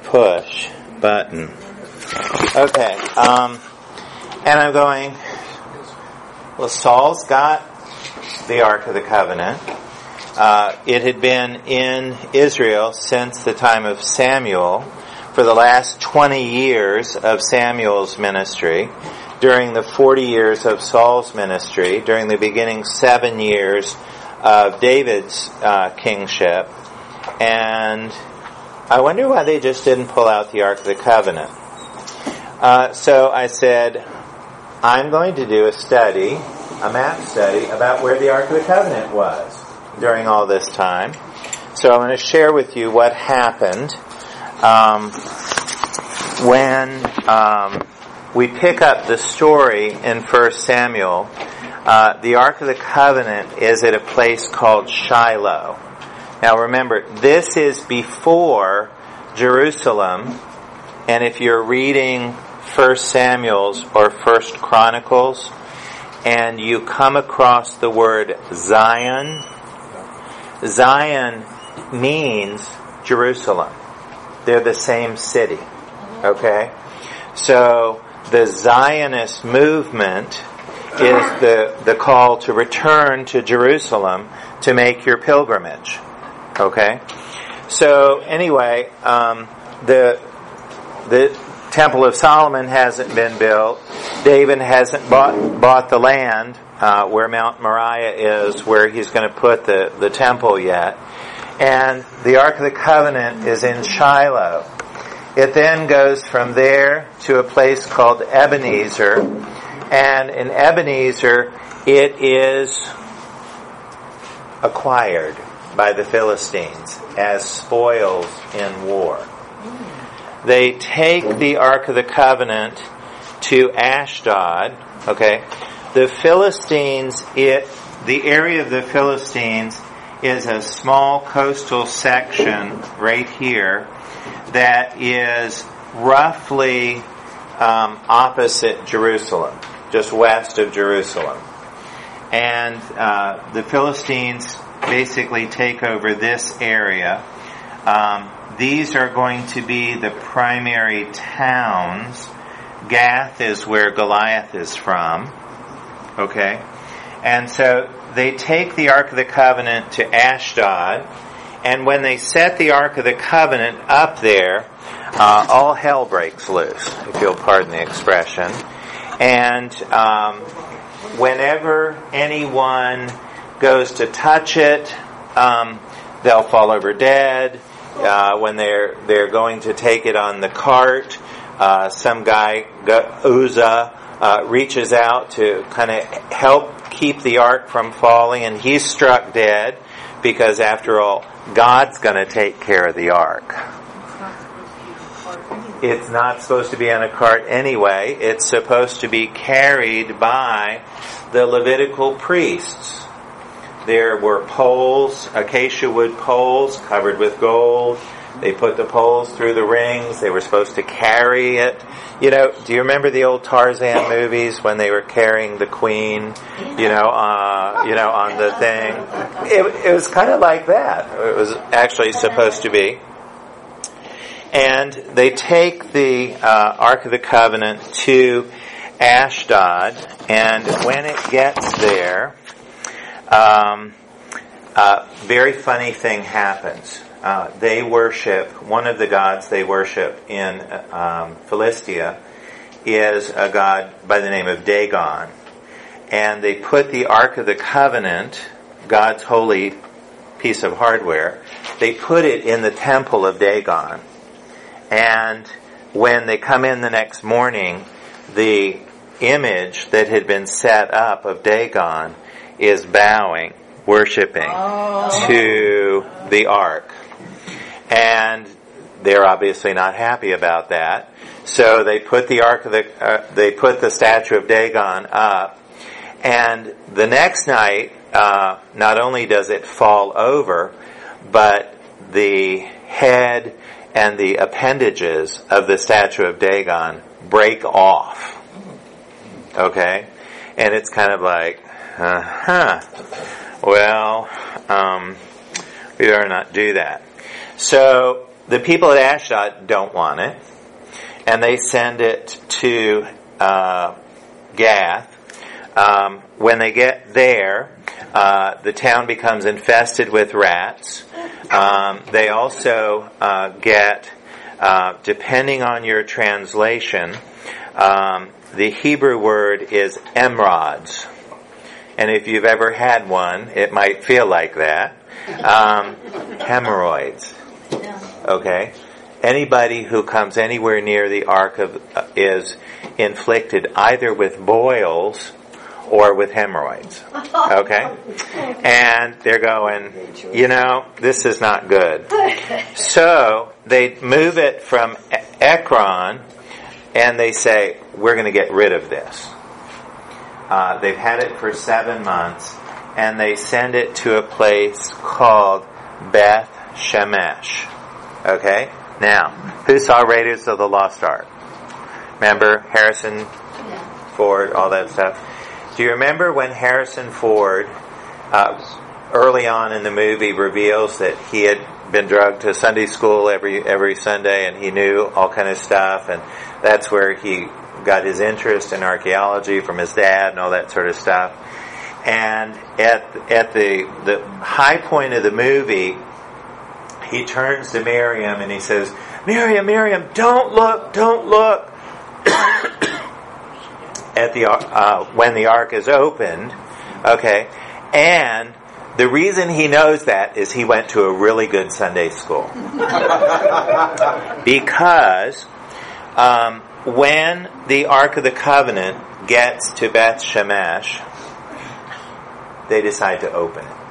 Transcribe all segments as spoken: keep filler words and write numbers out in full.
push button. Okay, um, and I'm going, well, Saul's got the Ark of the Covenant. Uh, it had been in Israel since the time of Samuel for the last twenty years of Samuel's ministry, during the forty years of Saul's ministry, during the beginning seven years of David's uh, kingship, and I wonder why they just didn't pull out the Ark of the Covenant. Uh, so I said, I'm going to do a study, a map study, about where the Ark of the Covenant was during all this time. So I'm going to share with you what happened um, when um, we pick up the story in First Samuel. Uh, the Ark of the Covenant is at a place called Shiloh. Now remember, this is before Jerusalem, and if you're reading First Samuel's or First Chronicles, and you come across the word Zion, Zion means Jerusalem. They're the same city. Okay? So the Zionist movement is the, the call to return to Jerusalem to make your pilgrimage. Okay? So anyway, um, the the Temple of Solomon hasn't been built. David hasn't bought bought the land uh, where Mount Moriah is, where he's going to put the, the temple yet. And the Ark of the Covenant is in Shiloh. It then goes from there to a place called Ebenezer. And in Ebenezer, it is acquired by the Philistines as spoils in war. They take the Ark of the Covenant to Ashdod. Okay, the Philistines, it the area of the Philistines is a small coastal section right here that is roughly um, opposite Jerusalem, just west of Jerusalem, and uh, the Philistines basically take over this area. Um, These are going to be the primary towns. Gath is where Goliath is from. Okay? And so they take the Ark of the Covenant to Ashdod, and when they set the Ark of the Covenant up there, uh, all hell breaks loose, if you'll pardon the expression. And um, whenever anyone goes to touch it, um, they'll fall over dead. Uh, when they're they're going to take it on the cart, uh, some guy, Uzzah, uh, reaches out to kind of help keep the ark from falling, and he's struck dead because, after all, God's going to take care of the ark. It's not supposed to be on a cart anyway. It's supposed to be carried by the Levitical priests. There were poles, acacia wood poles covered with gold. They put the poles through the rings. They were supposed to carry it. You know, do you remember the old Tarzan movies when they were carrying the queen, you know, uh, you know, on the thing? It, it was kind of like that. It was actually supposed to be. And they take the uh, Ark of the Covenant to Ashdod, and when it gets there, Um, uh, very funny thing happens. Uh, they worship, one of the gods they worship in um, Philistia is a god by the name of Dagon. And they put the Ark of the Covenant, God's holy piece of hardware, they put it in the temple of Dagon. And when they come in the next morning, the image that had been set up of Dagon is bowing, worshiping oh. to the ark. And they're obviously not happy about that. So they put the ark of the, uh, they put the statue of Dagon up. And the next night, uh, not only does it fall over, but the head and the appendages of the statue of Dagon break off. Okay? And it's kind of like, Uh-huh. Well, um, we better not do that. So the people at Ashdod don't want it, and they send it to uh, Gath. Um, when they get there, uh, the town becomes infested with rats. Um, they also uh, get, uh, depending on your translation, um, the Hebrew word is emrods. And if you've ever had one, it might feel like that. Um, hemorrhoids. Okay? Anybody who comes anywhere near the ark of, uh, is inflicted either with boils or with hemorrhoids. Okay? And they're going, you know, this is not good. So they move it from Ekron and they say, we're going to get rid of this. Uh, they've had it for seven months and they send it to a place called Beth Shemesh. Okay? Now, who saw Raiders of the Lost Ark? Remember Harrison Ford, all that stuff? Do you remember when Harrison Ford, uh, early on in the movie, reveals that he had been drugged to Sunday school every every Sunday, and he knew all kind of stuff, and that's where he got his interest in archaeology from his dad and all that sort of stuff. And at at the the high point of the movie, he turns to Miriam and he says, "Miriam, Miriam, don't look, don't look." At the uh, when the ark is opened, okay, and the reason he knows that is he went to a really good Sunday school. Because um, when the Ark of the Covenant gets to Beth Shemesh, they decide to open it.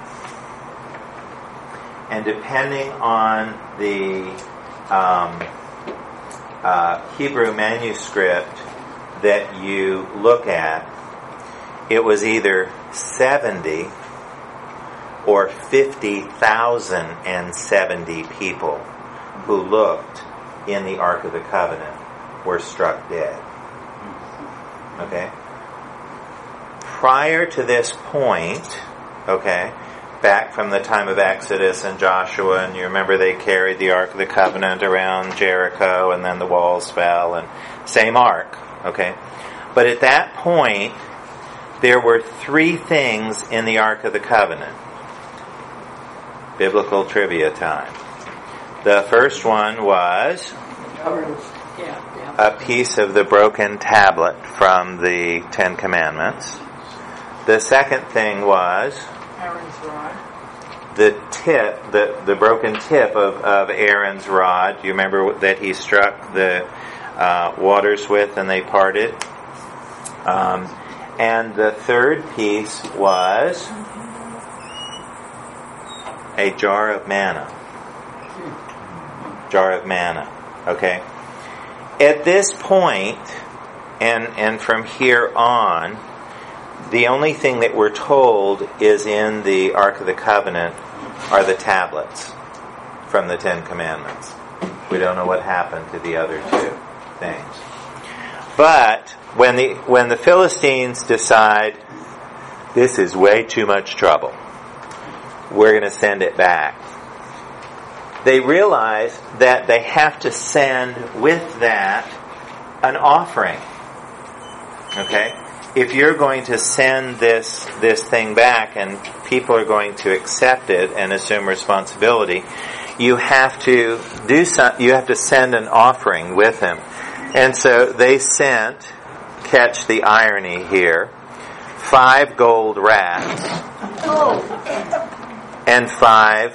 And depending on the um, uh, Hebrew manuscript that you look at, it was either seventy or fifty thousand seventy people who looked in the Ark of the Covenant were struck dead. Okay? Prior to this point, okay, back from the time of Exodus and Joshua, and you remember they carried the Ark of the Covenant around Jericho and then the walls fell, and same Ark. Okay, but at that point, there were three things in the Ark of the Covenant. Biblical trivia time. The first one was a piece of the broken tablet from the Ten Commandments. The second thing was Aaron's rod. The tip, the, the broken tip of, of Aaron's rod. You remember that he struck the Uh, waters with and they parted. Um, and the third piece was a jar of manna. Jar of manna. Okay. At this point, and and from here on, the only thing that we're told is in the Ark of the Covenant are the tablets from the Ten Commandments. We don't know what happened to the other two things. But when the when the Philistines decide this is way too much trouble, we're going to send it back, they realize that they have to send with that an offering. Okay? If you're going to send this this thing back and people are going to accept it and assume responsibility, you have to do some, you have to send an offering with them. And so they sent, catch the irony here, five gold rats and five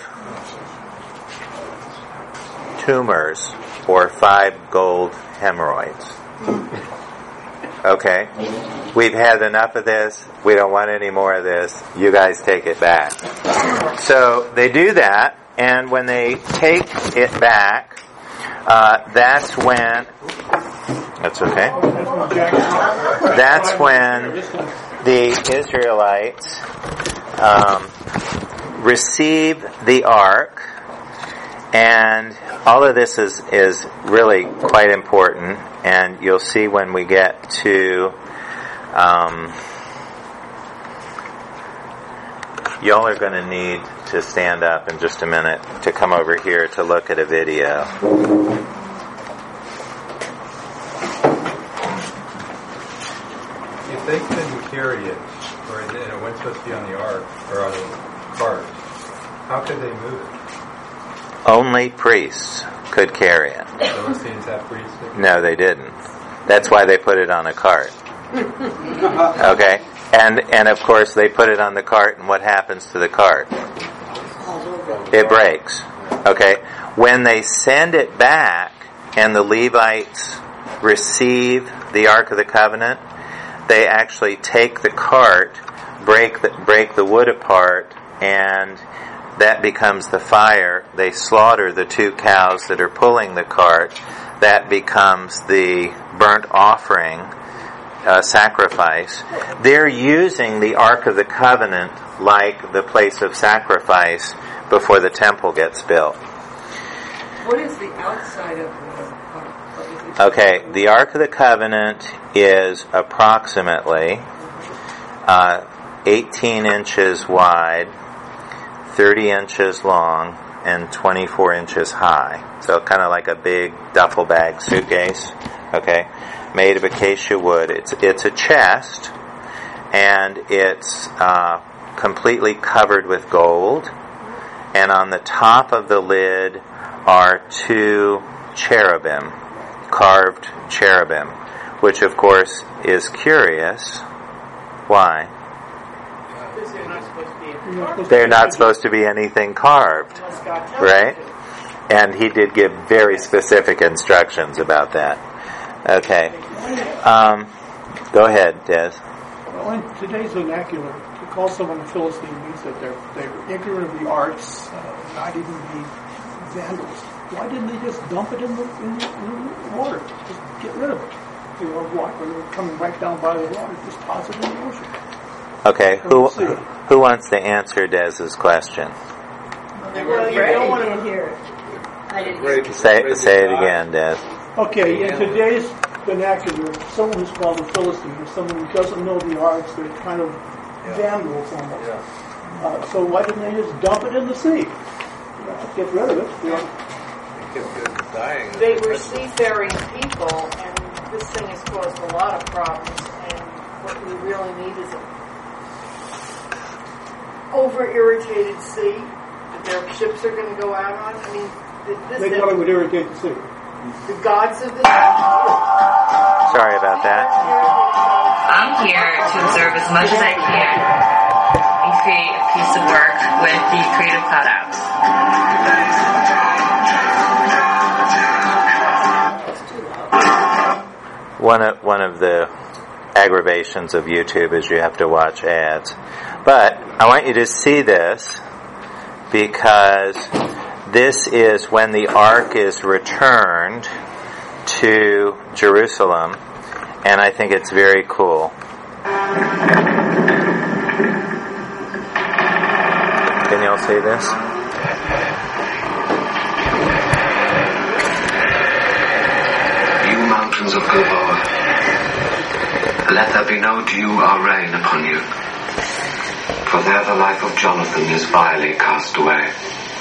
tumors or five gold hemorrhoids. Okay? We've had enough of this. We don't want any more of this. You guys take it back. So they do that, and when they take it back, uh, that's when That's okay. That's when the Israelites um, receive the ark, and all of this is, is really quite important, and you'll see when we get to um, Y'all are going to need to stand up in just a minute to come over here to look at a video. If they couldn't carry it, or it, it wasn't supposed to be on the ark or on the cart, how could they move it? Only priests could carry it. The Philistines have priests? No, they didn't. That's why they put it on a cart. Okay? And and of course they put it on the cart, and what happens to the cart? It breaks. Okay? When they send it back and the Levites receive the Ark of the Covenant, they actually take the cart, break the, break the wood apart, and that becomes the fire. They slaughter the two cows that are pulling the cart. That becomes the burnt offering uh, sacrifice. They're using the Ark of the Covenant like the place of sacrifice before the temple gets built. What is the outside of the ark? Okay, the Ark of the Covenant is approximately uh, eighteen inches wide, thirty inches long, and twenty-four inches high. So kind of like a big duffel bag suitcase, okay, made of acacia wood. It's it's a chest, and it's uh, completely covered with gold. And on the top of the lid are two cherubim, carved cherubim, which of course is curious. Why? Because they're not supposed to be in They're not supposed to be anything carved, right? And he did give very specific instructions about that. Okay. Um, go ahead, Des. Well, in today's vernacular, to call someone a Philistine means that they're, they're ignorant of the arts, uh, not even the vandals. Why didn't they just dump it in the, in the, in the water? Just get rid of it. You know, like when they're coming right down by the water, just toss it in the ocean. Okay, who who wants to answer Dez's question? Well, you don't want to hear it. I didn't hear it. Say say it again, Des. Okay, in today's vernacular, someone who's called a Philistine is someone who doesn't know the arts. They're kind of vandals almost. Yeah. Uh, so why didn't they just dump it in the sea? You know, get rid of it. You know. Dying. They were seafaring people, and this thing has caused a lot of problems, and what we really need is an over-irrigated sea that their ships are going to go out on. I mean, this They thought it would irrigate the sea. the gods of the... Sorry about that. I'm here to observe as much as I can and create a piece of work with the Creative Cloud apps. One of one of the aggravations of YouTube is you have to watch ads. But I want you to see this because this is when the ark is returned to Jerusalem, and I think it's very cool. Can y'all see this? You mountains of Gilboa, let there be no dew or rain upon you, for there the life of Jonathan is vilely cast away.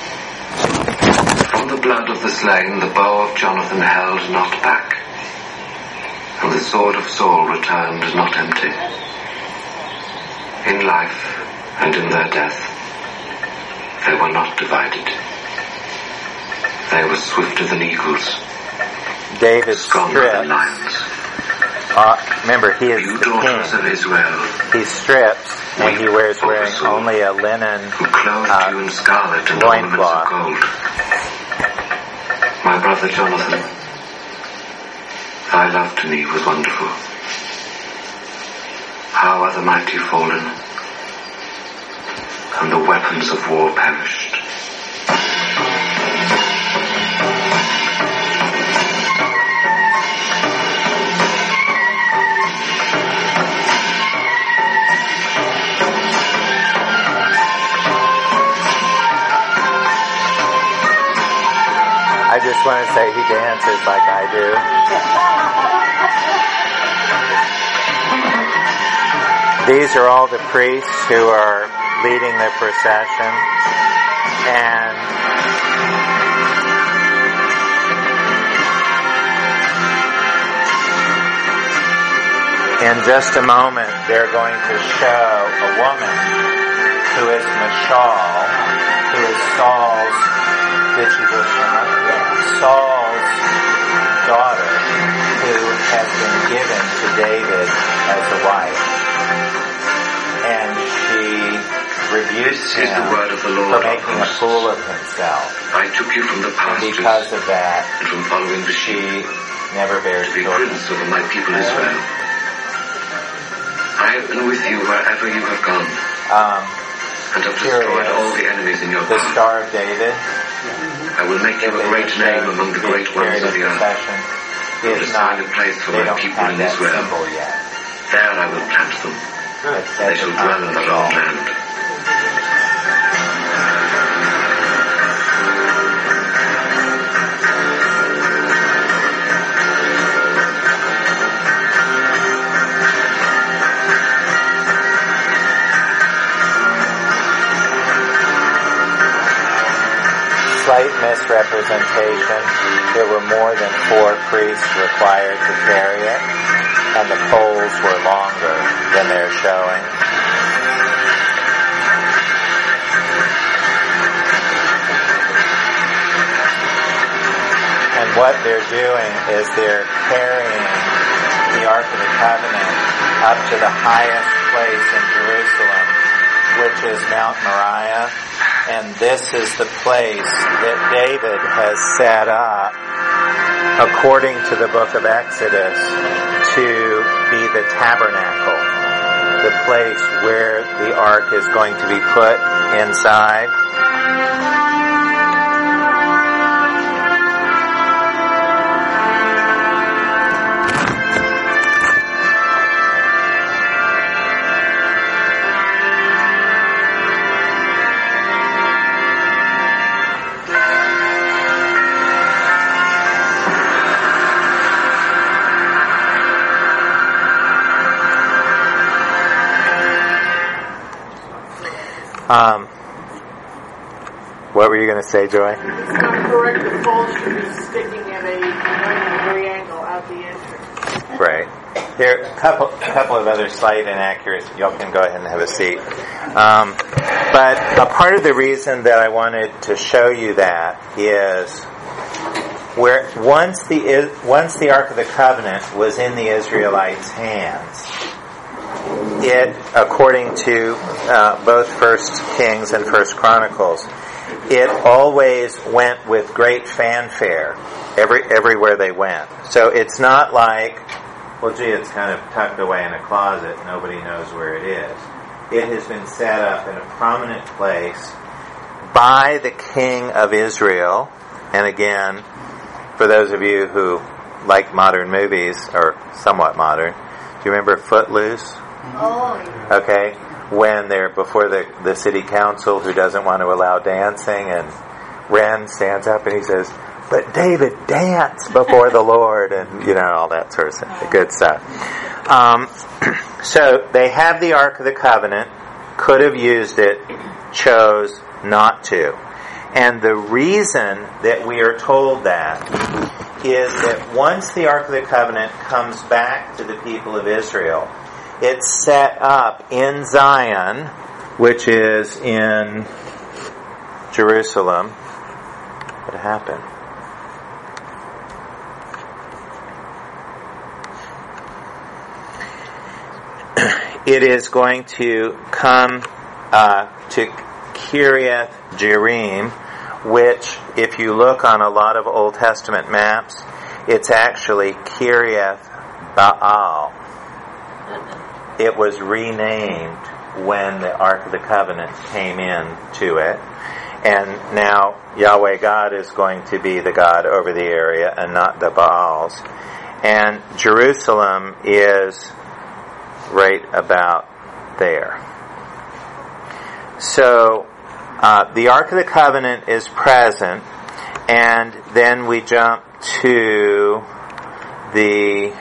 From the blood of the slain the bow of Jonathan held not back, and the sword of Saul returned not empty. In life and in their death they were not divided. They were swifter than eagles, David stronger than strips. lions. Uh, remember, he is You the daughters king. of Israel, He strips, and he wears wearing only a linen who clothed uh, you in scarlet and ornaments of loincloth. gold. My brother Jonathan, thy love to me was wonderful. How are the mighty fallen, and the weapons of war perished. I just want to say he dances like I do. These are all the priests who are leading the procession. And in just a moment, they're going to show a woman who is Michal, who is Saul's, did she just Saul's daughter, who has been given to David as a wife. And she rebukes This is him the word of the Lord for making a fool of himself. I took you from the And pastures because of that, and from following the she sheep never bears to be children. prince over my people Israel. I have been with you wherever you have gone, Um, and have Here it destroyed is. all the enemies in your the path. Star of David, I will make you a they great just name showed among the being great ones carried of in the earth. procession, will is assign not, a place for they my don't people have in that Israel. symbol yet. There I will plant them. It's They at the shall time dwell in of their Saul. own land. Slight misrepresentation. There were more than four priests required to carry it, and the poles were longer than they're showing. And what they're doing is they're carrying the Ark of the Covenant up to the highest place in Jerusalem, which is Mount Moriah. And this is the place that David has set up, according to the book of Exodus, to be the tabernacle, the place where the ark is going to be put inside. Um, what were you going to say, Joy? It's not correct. The pole should be sticking at a ninety degree angle out the entrance. Right. There are a couple, a couple of other slight inaccuracies. Y'all can go ahead and have a seat. Um, but a part of the reason that I wanted to show you that is where once the once the Ark of the Covenant was in the Israelites' hands, it, according to uh, both First Kings and First Chronicles, it always went with great fanfare every everywhere they went. So it's not like, well, gee, it's kind of tucked away in a closet. Nobody knows where it is. It has been set up in a prominent place by the King of Israel. And again, for those of you who like modern movies, or somewhat modern, do you remember Footloose? Oh, yeah. Okay, when they're before the, the city council who doesn't want to allow dancing, and Ren stands up and he says, "But David, dance before the Lord," and you know, all that sort of stuff, good stuff. Um, so they have the Ark of the Covenant, could have used it, chose not to. And the reason that we are told that is that once the Ark of the Covenant comes back to the people of Israel, it's set up in Zion, which is in Jerusalem. What happened? It is going to come uh, to Kiriath Jearim, which, if you look on a lot of Old Testament maps, it's actually Kiriath Baal. It was renamed when the Ark of the Covenant came in to it. And now Yahweh God is going to be the God over the area and not the Baals. And Jerusalem is right about there. So uh, the Ark of the Covenant is present, and then we jump to the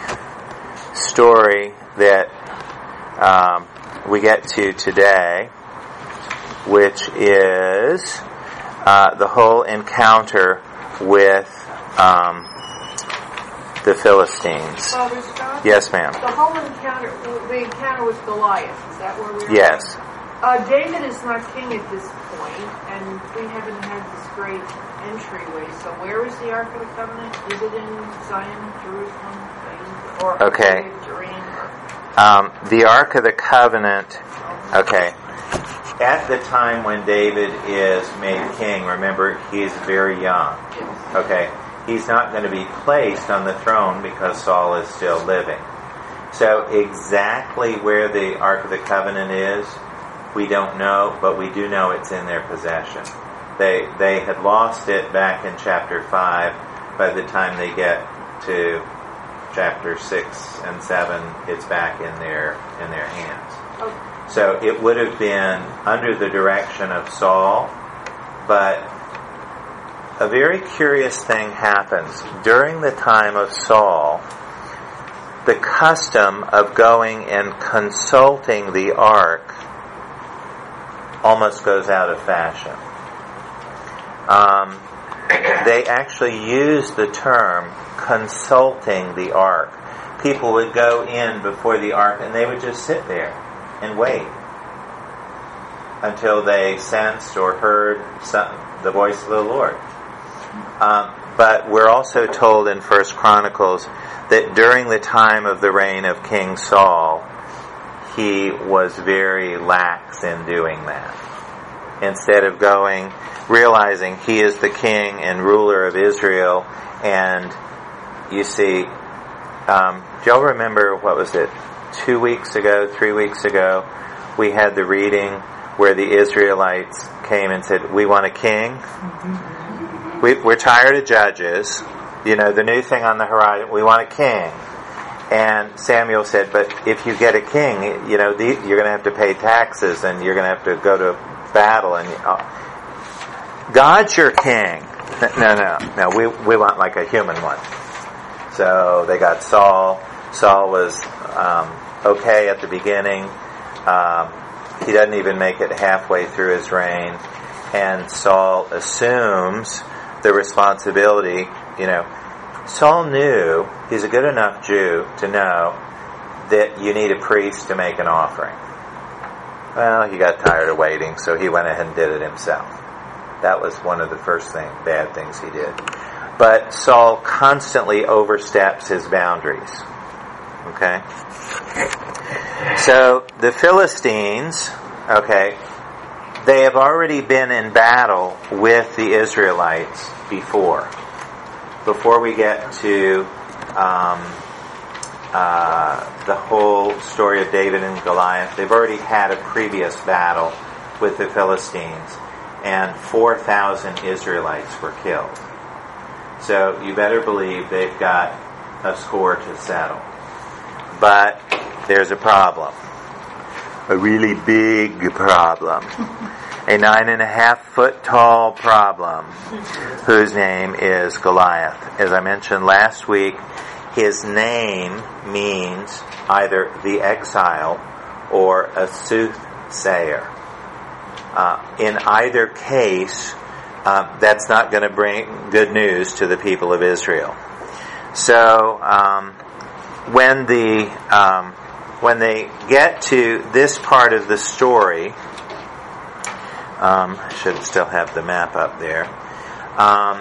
story that um, we get to today. which is uh, the whole encounter with um, the Philistines. Father Scott? Yes, ma'am. The whole encounter, the encounter with Goliath, is that where we are? Yes. Uh, David is not king at this point, and we haven't had this great entryway. So where is the Ark of the Covenant? Is it in Zion, Jerusalem, or Okay. Jerusalem? Um, the Ark of the Covenant, okay. At the time when David is made king, remember, he's very young. Yes. Okay. He's not going to be placed on the throne because Saul is still living. So exactly where the Ark of the Covenant is, we don't know, but we do know it's in their possession. They they had lost it back in chapter five. By the time they get to chapter six and seven, it's back in their in their hands. Okay. So it would have been under the direction of Saul, but a very curious thing happens. During the time of Saul, the custom of going and consulting the ark almost goes out of fashion. Um, they actually use the term consulting the ark. People would go in before the ark and they would just sit there and wait until they sensed or heard some, the voice of the Lord. Um, but we're also told in First Chronicles that during the time of the reign of King Saul, he was very lax in doing that. Instead of going, realizing he is the king and ruler of Israel, and you see, um, do y'all remember, what was it, two weeks ago, three weeks ago, we had the reading where the Israelites came and said, we want a king. Mm-hmm. We, we're tired of judges. You know, the new thing on the horizon, we want a king. And Samuel said, but if you get a king, you know, the, you're going to have to pay taxes and you're going to have to go to battle. And uh, God's your king. No, no, no. We we want like a human one. So they got Saul. Saul was um, okay at the beginning. Um, he doesn't even make it halfway through his reign. And Saul assumes the responsibility. You know, Saul knew, he's a good enough Jew to know that you need a priest to make an offering. Well, he got tired of waiting, so he went ahead and did it himself. That was one of the first thing, bad things he did. But Saul constantly oversteps his boundaries. Okay? So, the Philistines, okay, they have already been in battle with the Israelites before. Before we get to um, uh, the whole story of David and Goliath, they've already had a previous battle with the Philistines, and four thousand Israelites were killed. So you better believe they've got a score to settle. But there's a problem. A really big problem. A nine and a half foot tall problem, whose name is Goliath. As I mentioned last week, his name means either the exile or a soothsayer. Uh, in either case, uh, that's not going to bring good news to the people of Israel. So, um, when the um, when they get to this part of the story, um, I should still have the map up there. Um,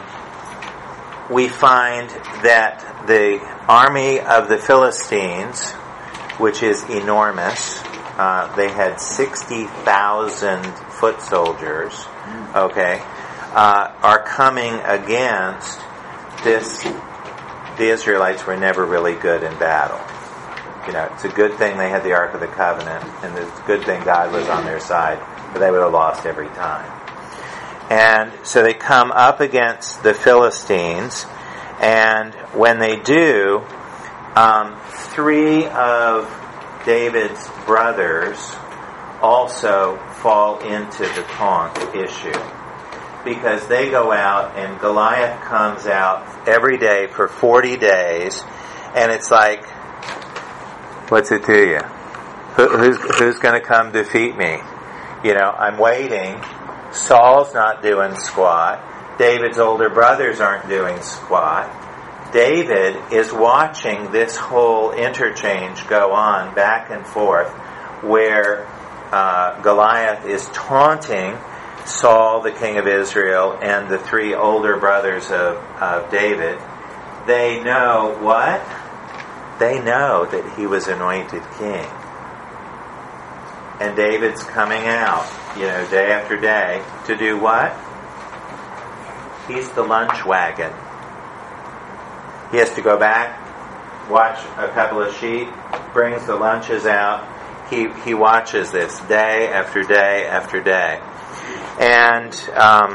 we find that the army of the Philistines, which is enormous, uh, they had sixty thousand foot soldiers, okay, uh, are coming against this. The Israelites were never really good in battle. You know, it's a good thing they had the Ark of the Covenant, and it's a good thing God was on their side, but they would have lost every time. And so they come up against the Philistines, and when they do, um, three of David's brothers also fall into the taunt issue. Because they go out and Goliath comes out every day for forty days, and it's like, what's it to you? Who, who's who's going to come defeat me? You know, I'm waiting. Saul's not doing squat. David's older brothers aren't doing squat. David is watching this whole interchange go on back and forth, where uh, Goliath is taunting Saul, the king of Israel, and the three older brothers of, of David. They know what? They know that he was anointed king. And David's coming out, you know, day after day to do what? He's the lunch wagon. He has to go back, watch a couple of sheep, brings the lunches out. He he watches this day after day after day. And um,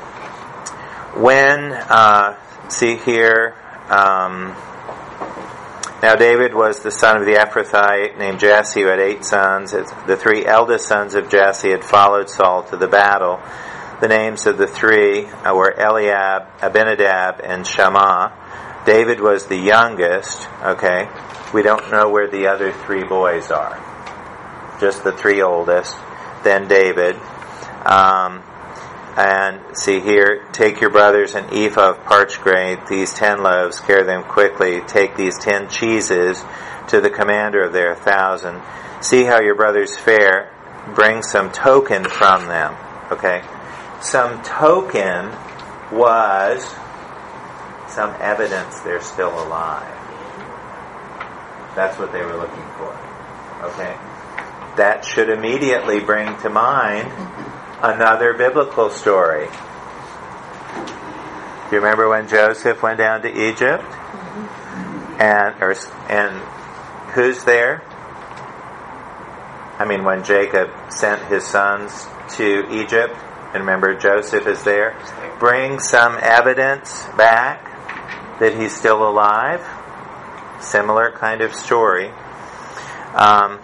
when, uh, see here, um, now David was the son of the Ephrathite named Jesse, who had eight sons. The three eldest sons of Jesse had followed Saul to the battle. The names of the three were Eliab, Abinadab, and Shammah. David was the youngest, okay? We don't know where the other three boys are. Just the three oldest. Then David. Um, and see here, take your brothers an ephah of parched grain, these ten loaves, carry them quickly. Take these ten cheeses to the commander of their thousand. See how your brothers fare. Bring some token from them, okay? Some token was some evidence they're still alive. That's what they were looking for. Okay? That should immediately bring to mind another biblical story. Do you remember when Joseph went down to Egypt? And or, and who's there? I mean, when Jacob sent his sons to Egypt, and remember Joseph is there, bring some evidence back that he's still alive. Similar kind of story. Um,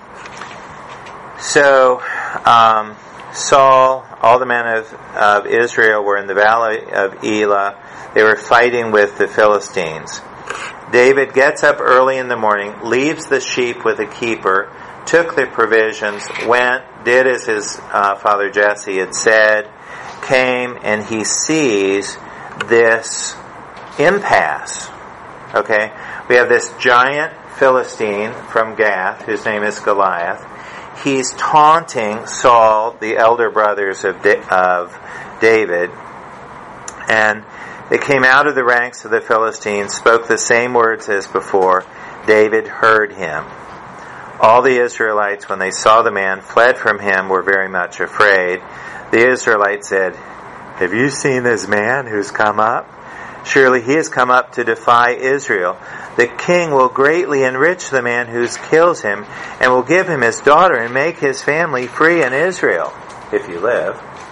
so, um, Saul, all the men of, of Israel were in the valley of Elah. They were fighting with the Philistines. David gets up early in the morning, leaves the sheep with a keeper, took the provisions, went, did as his uh, father Jesse had said, came, and he sees this impasse. Okay? We have this giant Philistine from Gath, whose name is Goliath. He's taunting Saul, the elder brothers of, da- of David. And they came out of the ranks of the Philistines, spoke the same words as before. David heard him. All the Israelites, when they saw the man, fled from him, were very much afraid. The Israelites said, "Have you seen this man who's come up? Surely he has come up to defy Israel. The king will greatly enrich the man who kills him, and will give him his daughter and make his family free in Israel." If you live.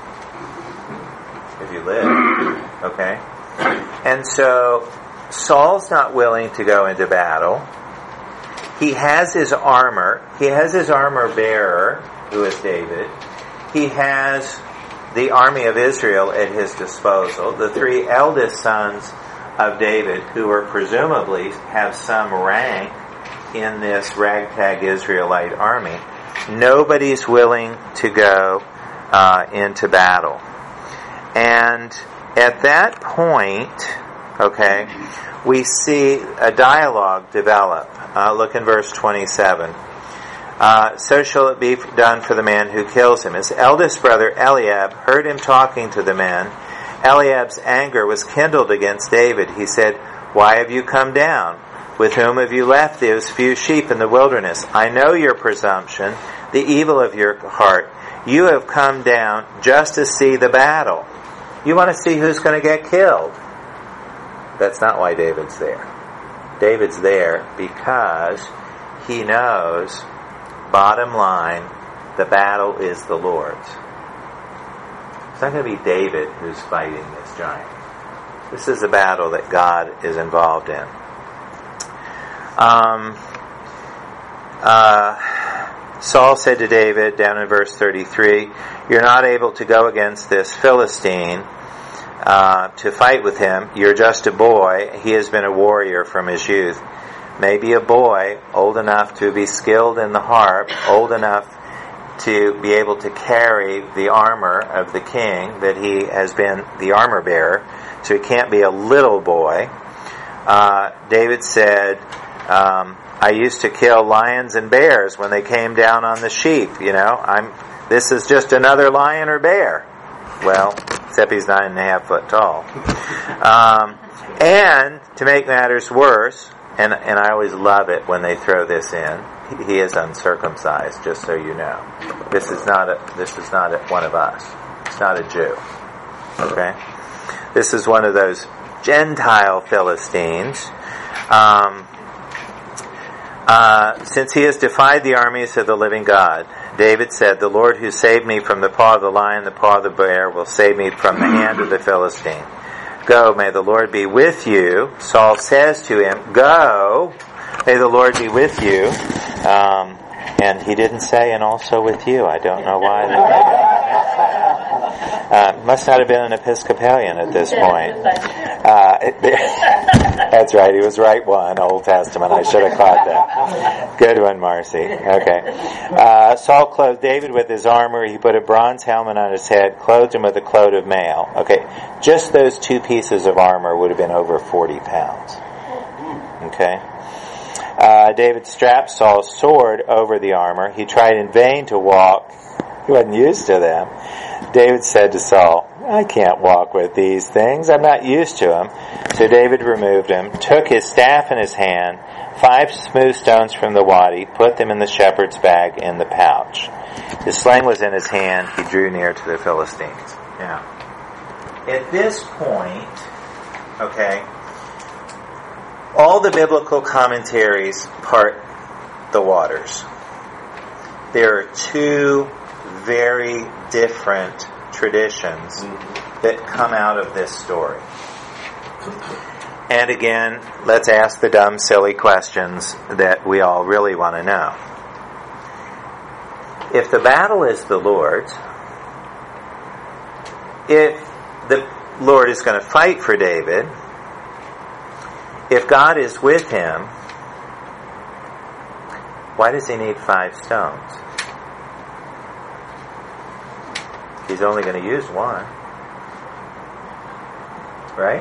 If you live. Okay? And so, Saul's not willing to go into battle. He has his armor. He has his armor bearer, who is David. He has the army of Israel at his disposal. The three eldest sons of David, who are presumably have some rank in this ragtag Israelite army. Nobody's willing to go uh, into battle. And at that point, okay, we see a dialogue develop. Uh, look in verse twenty-seven. Uh, so shall it be done for the man who kills him. His eldest brother Eliab heard him talking to the men. Eliab's anger was kindled against David. He said, "Why have you come down? With whom have you left those few sheep in the wilderness? I know your presumption, the evil of your heart. You have come down just to see the battle." You want to see who's going to get killed. That's not why David's there. David's there because he knows, bottom line, the battle is the Lord's. It's not going to be David who's fighting this giant. This is a battle that God is involved in. Um, uh, Saul said to David, down in verse thirty-three, "You're not able to go against this Philistine uh, to fight with him. You're just a boy. He has been a warrior from his youth." Maybe a boy old enough to be skilled in the harp, old enough to be able to carry the armor of the king, that he has been the armor bearer, so he can't be a little boy. Uh, David said, um, I used to kill lions and bears when they came down on the sheep, you know. I'm. This is just another lion or bear. Well, except he's nine and a half foot tall. Um, and to make matters worse, and and I always love it when they throw this in, he, he is uncircumcised, just so you know. This is not a, this is not a, one of us. It's not a Jew. Okay? This is one of those Gentile Philistines. Um, uh, since he has defied the armies of the living God, David said, the Lord who saved me from the paw of the lion, the paw of the bear, will save me from the hand of the Philistine. Go, may the Lord be with you. Saul says to him, go, may the Lord be with you. Um, and he didn't say, and also with you. I don't know why. Uh, must not have been an Episcopalian at this point. Uh, that's right, he was right one, Old Testament. I should have caught that. Good one, Marcy. Okay. Uh, Saul clothed David with his armor. He put a bronze helmet on his head, clothed him with a coat of mail. Okay, just those two pieces of armor would have been over forty pounds. Okay. Uh, David strapped Saul's sword over the armor. He tried in vain to walk. He wasn't used to them. David said to Saul, I can't walk with these things. I'm not used to them. So David removed them, took his staff in his hand, five smooth stones from the wadi, put them in the shepherd's bag in the pouch. His sling was in his hand. He drew near to the Philistines. Now, at this point, okay, all the biblical commentaries part the waters. There are two very different traditions that come out of this story. And again, let's ask the dumb, silly questions that we all really want to know. If the battle is the Lord's, if the Lord is going to fight for David, if God is with him, why does he need five stones? He's only going to use one. Right?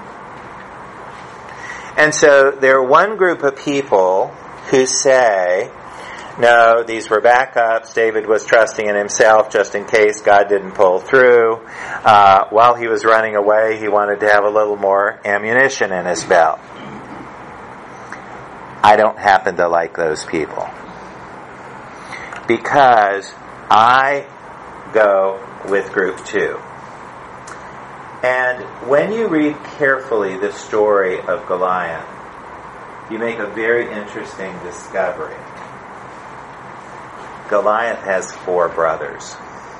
And so there are one group of people who say, no, these were backups. David was trusting in himself just in case God didn't pull through. Uh, while he was running away, he wanted to have a little more ammunition in his belt. I don't happen to like those people. Because I go with group two. And when you read carefully the story of Goliath, you make a very interesting discovery. Goliath has four brothers.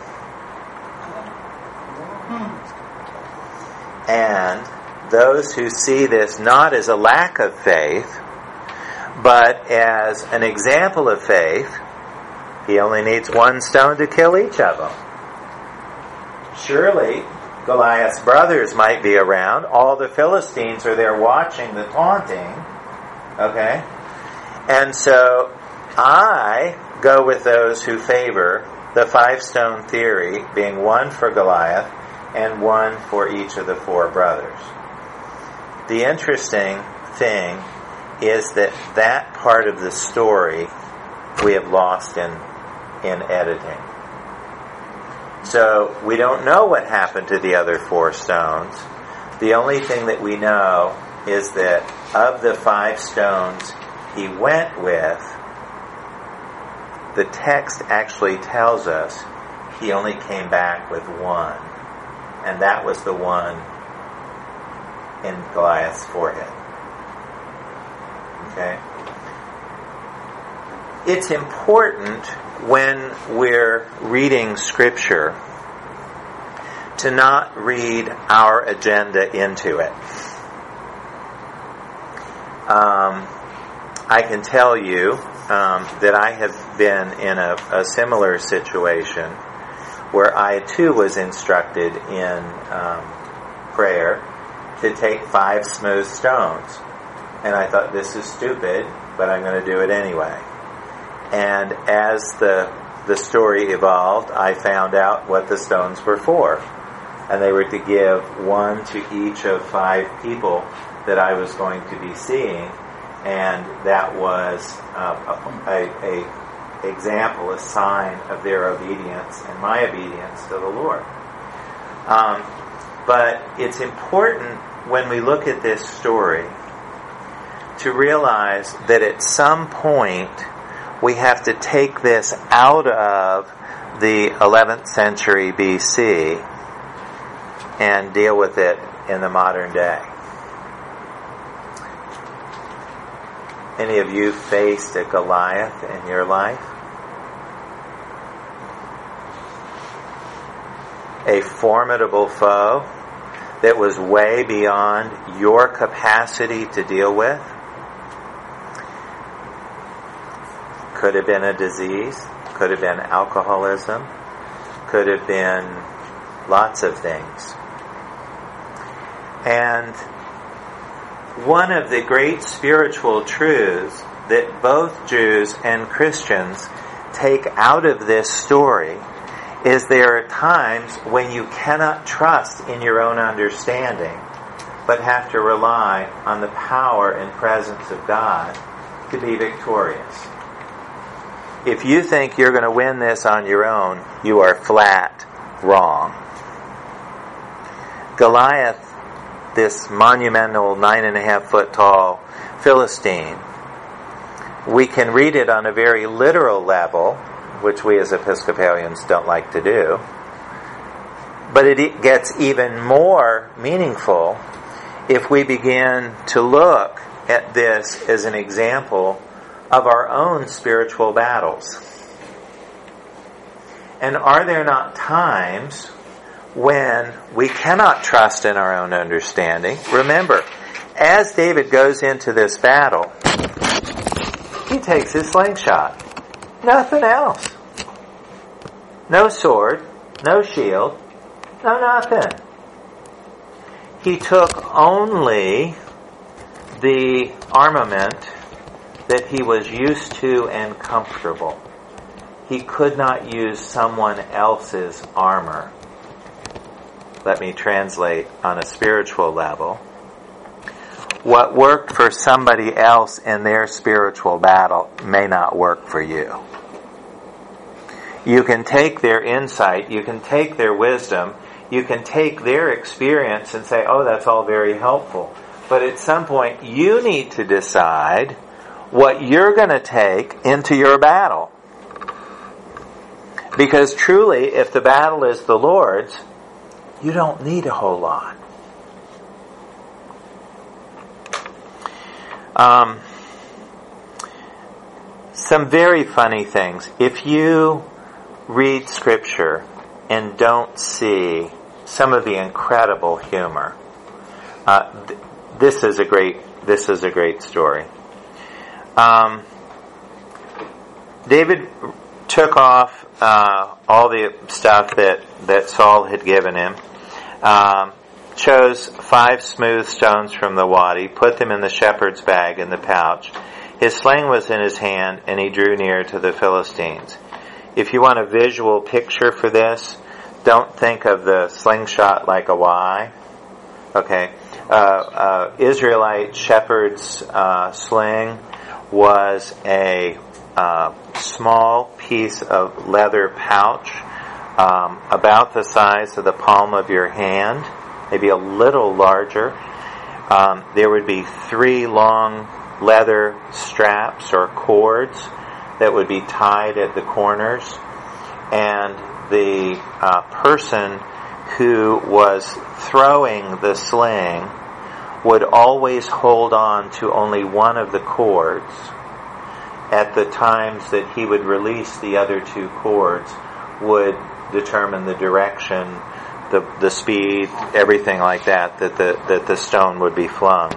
And those who see this not as a lack of faith, but as an example of faith, he only needs one stone to kill each of them. Surely, Goliath's brothers might be around. All the Philistines are there watching the taunting. Okay? And so, I go with those who favor the five-stone theory, being one for Goliath and one for each of the four brothers. The interesting thing is that that part of the story we have lost in in editing. So we don't know what happened to the other four stones. The only thing that we know is that of the five stones he went with, the text actually tells us he only came back with one. And that was the one in Goliath's forehead. Okay? It's important when we're reading Scripture to not read our agenda into it. Um, I can tell you um, that I have been in a, a similar situation where I too was instructed in um, prayer to take five smooth stones. And I thought, this is stupid, but I'm going to do it anyway. And as the the story evolved, I found out what the stones were for. And they were to give one to each of five people that I was going to be seeing. And that was uh, a, a, a example, a sign of their obedience and my obedience to the Lord. Um, but it's important when we look at this story to realize that at some point we have to take this out of the eleventh century B C and deal with it in the modern day. Any of you faced a Goliath in your life? A formidable foe that was way beyond your capacity to deal with? Could have been a disease, could have been alcoholism, could have been lots of things. And one of the great spiritual truths that both Jews and Christians take out of this story is there are times when you cannot trust in your own understanding, but have to rely on the power and presence of God to be victorious. If you think you're going to win this on your own, you are flat wrong. Goliath, this monumental nine and a half foot tall Philistine, we can read it on a very literal level, which we as Episcopalians don't like to do. But it gets even more meaningful if we begin to look at this as an example of our own spiritual battles. And are there not times when we cannot trust in our own understanding? Remember, as David goes into this battle, he takes his slingshot. Nothing else. No sword, no shield, no nothing. He took only the armament that he was used to and comfortable. He could not use someone else's armor. Let me translate on a spiritual level. What worked for somebody else in their spiritual battle may not work for you. You can take their insight, you can take their wisdom, you can take their experience and say, oh, that's all very helpful. But at some point, you need to decide what you're going to take into your battle. Because truly, if the battle is the Lord's, you don't need a whole lot. Um, some very funny things. If you read Scripture and don't see some of the incredible humor, uh, th- this is a great. This is a great story. Um, David took off uh, all the stuff that, that Saul had given him, um, chose five smooth stones from the wadi, put them in the shepherd's bag in the pouch. His sling was in his hand, and he drew near to the Philistines. If you want a visual picture for this, don't think of the slingshot like a Y. Okay, uh, uh, Israelite shepherd's uh, sling was a uh, small piece of leather pouch, um, about the size of the palm of your hand, maybe a little larger. Um, there would be three long leather straps or cords that would be tied at the corners, and the uh, person who was throwing the sling would always hold on to only one of the cords. At the times that he would release the other two cords would determine the direction, the the speed, everything like that, that the that the stone would be flung.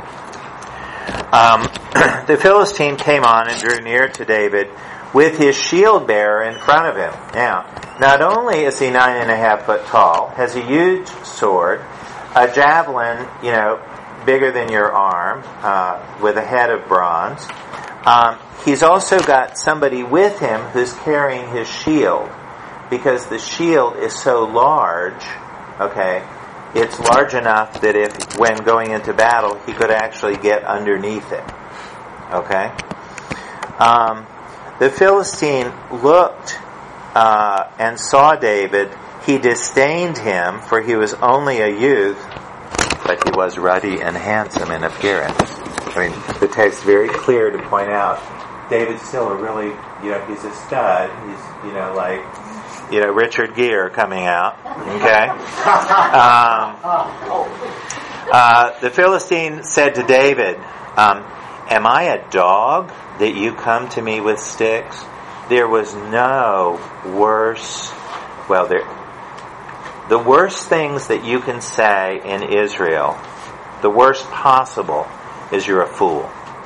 Um, the Philistine came on and drew near to David with his shield bearer in front of him. Now, not only is he nine and a half foot tall, has a huge sword, a javelin, you know, bigger than your arm, uh, with a head of bronze, Um, he's also got somebody with him who's carrying his shield, because the shield is so large, okay, it's large enough that if, when going into battle, he could actually get underneath it. Okay? Um, the Philistine looked uh, and saw David. He disdained him, for he was only a youth, but he was ruddy and handsome in appearance. I mean, the text is very clear to point out David's still a really, you know, he's a stud. He's, you know, like, you know, Richard Gere coming out. Okay? Um, uh, the Philistine said to David, um, am I a dog that you come to me with sticks? There was no worse, well, there, the worst things that you can say in Israel, the worst possible, is you're a fool.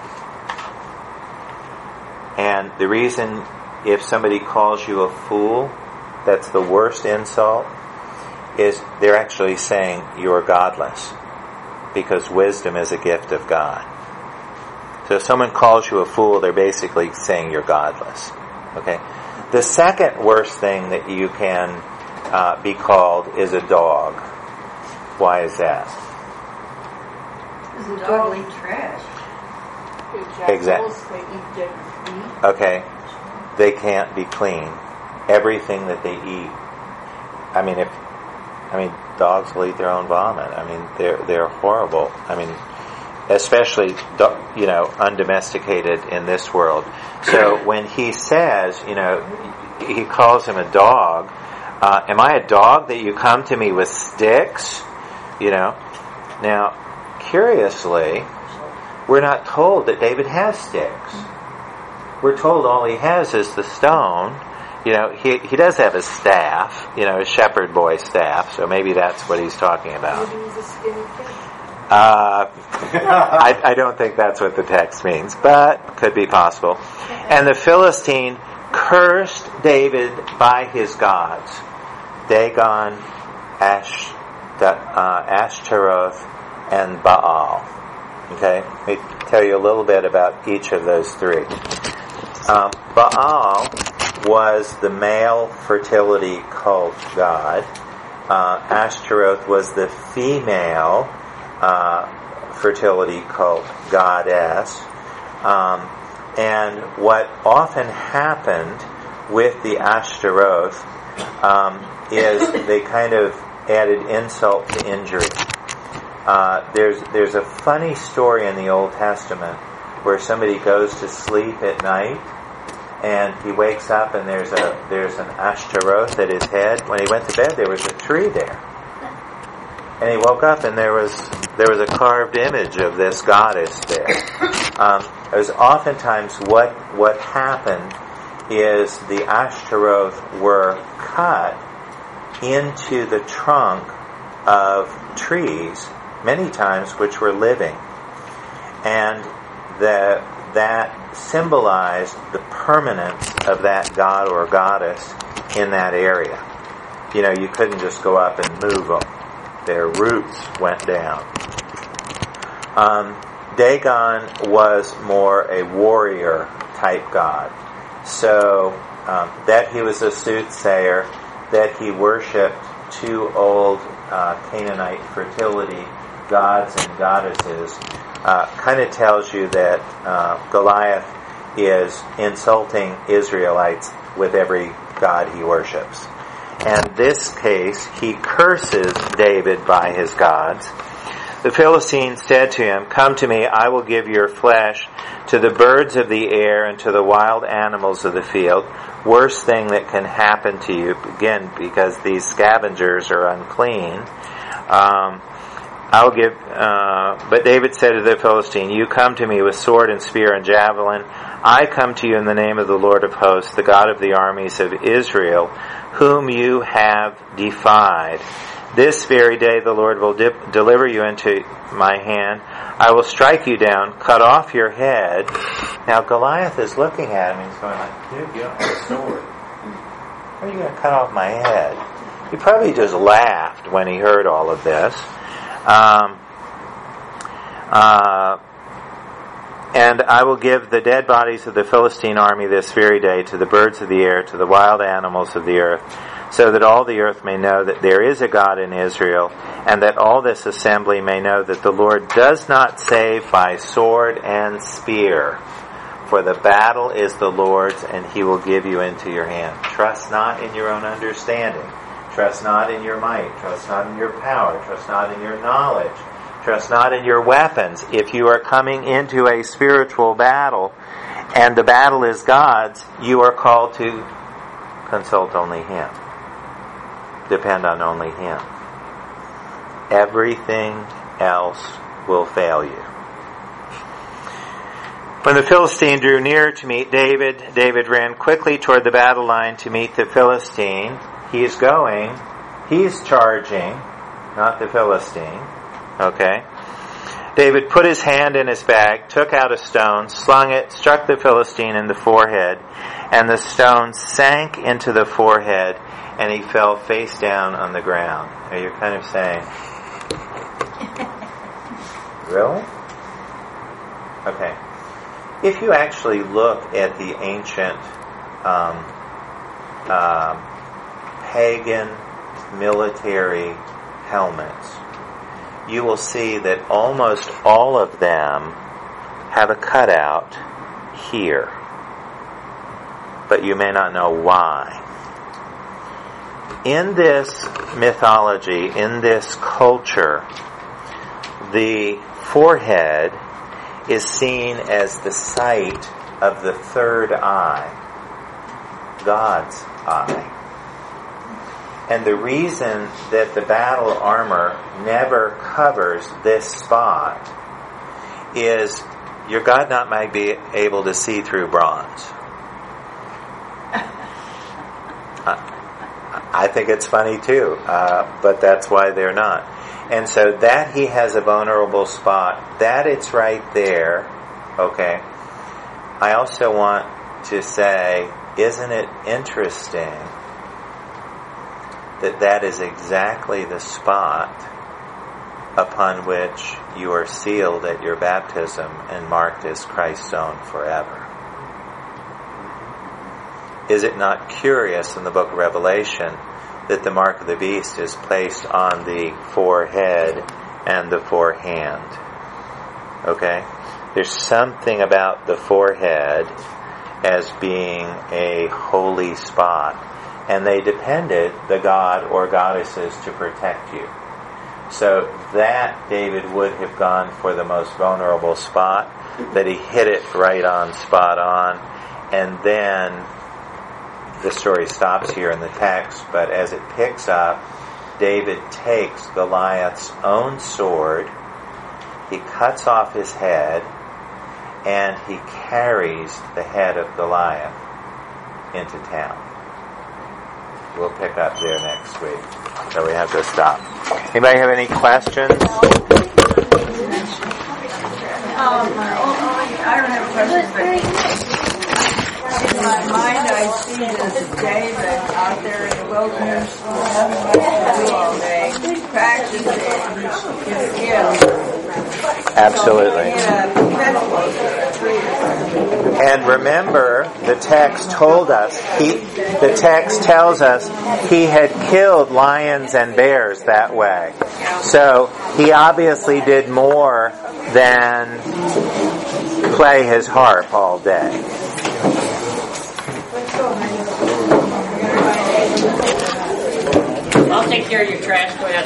And the reason, if somebody calls you a fool, that's the worst insult, is they're actually saying you're godless, because wisdom is a gift of God. So if someone calls you a fool, they're basically saying you're godless. Okay? The second worst thing that you can uh, be called is a dog. Why is that? Because the dog eat trash. Exactly. Okay. They can't be clean. Everything that they eat. I mean, if I mean, dogs will eat their own vomit. I mean, they're they're horrible. I mean, especially, you know, undomesticated in this world. So when he says, you know, he calls him a dog. Uh, am I a dog that you come to me with sticks? You know. Now, curiously, we're not told that David has sticks. We're told all he has is the stone. You know, he he does have a staff, you know, a shepherd boy staff, so maybe that's what he's talking about. Maybe he's a skinny kid. Uh, I, I don't think that's what the text means, but could be possible. And the Philistine cursed David by his gods, Dagon, Ash, uh, Ashtaroth, and Baal. Okay, let me tell you a little bit about each of those three. Um, Baal was the male fertility cult god. Uh, Ashtaroth was the female uh, fertility cult goddess. Um, and what often happened with the Ashtaroth um, is they kind of added insult to injury. Uh, there's there's a funny story in the Old Testament where somebody goes to sleep at night and he wakes up and there's a there's an Ashtaroth at his head. When he went to bed, there was a tree there, and he woke up and there was there was a carved image of this goddess there. Um, it was oftentimes what what happened is the Ashtaroth were cut into the trunk of trees, many times which were living, and the that symbolized the permanence of that god or goddess in that area. You know, you couldn't just go up and move them. Their roots went down. Um, Dagon was more a warrior type god. So um, that he was a soothsayer, that he worshipped two old uh, Canaanite fertility gods and goddesses, uh, kind of tells you that uh, Goliath is insulting Israelites with every god he worships. And this case, he curses David by his gods. The Philistine said to him, "Come to me, I will give your flesh to the birds of the air and to the wild animals of the field." Worst thing that can happen to you, again, because these scavengers are unclean. Um, I'll give, uh, but David said to the Philistine, "You come to me with sword and spear and javelin. I come to you in the name of the Lord of hosts, the God of the armies of Israel, whom you have defied. This very day the Lord will dip, deliver you into my hand. I will strike you down, cut off your head." Now Goliath is looking at him and he's going like, "Dude, you don't have a sword. How are you going to cut off my head?" He probably just laughed when he heard all of this. Um, uh, And I will give the dead bodies of the Philistine army this very day to the birds of the air, to the wild animals of the earth, so that all the earth may know that there is a God in Israel, and that all this assembly may know that the Lord does not save by sword and spear. For the battle is the Lord's, and He will give you into your hand. Trust not in your own understanding. Trust not in your might. Trust not in your power. Trust not in your knowledge. Trust not in your weapons. If you are coming into a spiritual battle, and the battle is God's, you are called to consult only Him. Depend on only Him. Everything else will fail you. When the Philistine drew near to meet David, David ran quickly toward the battle line to meet the Philistine. He's going, he's charging, not the Philistine. Okay? David put his hand in his bag, took out a stone, slung it, struck the Philistine in the forehead, and the stone sank into the forehead, and he fell face down on the ground. Now you're kind of saying, really? Okay. If you actually look at the ancient um, um, pagan military helmets, you will see that almost all of them have a cutout here. But you may not know why. In this mythology, in this culture, the forehead is seen as the site of the third eye, God's eye. And the reason that the battle armor never covers this spot is your God not might be able to see through bronze. I think it's funny too, uh, but that's why they're not. And so that he has a vulnerable spot, that it's right there, okay. I also want to say, isn't it interesting that that is exactly the spot upon which you are sealed at your baptism and marked as Christ's own forever? Is it not curious in the book of Revelation that the mark of the beast is placed on the forehead and the forehand? Okay? There's something about the forehead as being a holy spot. And they depended the god or goddesses to protect you. So that David would have gone for the most vulnerable spot, that he hit it right on, spot on, and then the story stops here in the text, but as it picks up, David takes Goliath's own sword, he cuts off his head, and he carries the head of Goliath into town. We'll pick up there next week. So we have to stop. Anybody have any questions? Um, I don't have questions, but in my mind I see this David out there in the wilderness with nothing much to do all day, practicing his skill. Absolutely. And remember, the text told us, he, the text tells us he had killed lions and bears that way. So he obviously did more than play his harp all day. I'll take care of your trash going out.